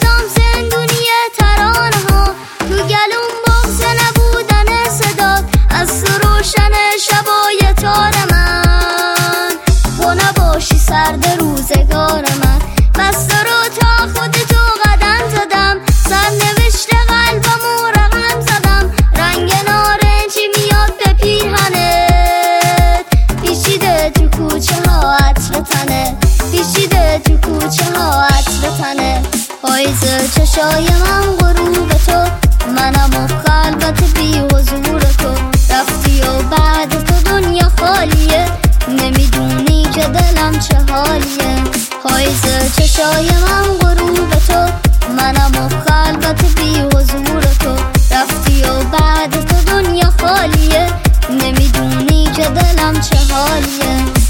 کدام زندونی ترانه ها، تو گلوم بغض نبودن صدات، از تو روشن شبای تار من، تو نباشی سرد روزگار من. بس رو تا خود تو قدم زدم، سرنوشت قلبمو رقم زدم، رنگ نارنجی میاد به پیرهنت، پیچیده تو کوچه ها عطر تنه، پیچیده تو کوچه ها عطر تنه. پاییز چشای من غروب تو، منم و خلوت بی حضور تو، رفتی و بعد تو دنیا خالیه، نمیدونی که دلم چه حالیه. پاییز چشای من غروب تو، منم و خلوت بی حضور تو، رفتی و بعد تو دنیا خالیه، نمیدونی که دلم چه حالیه.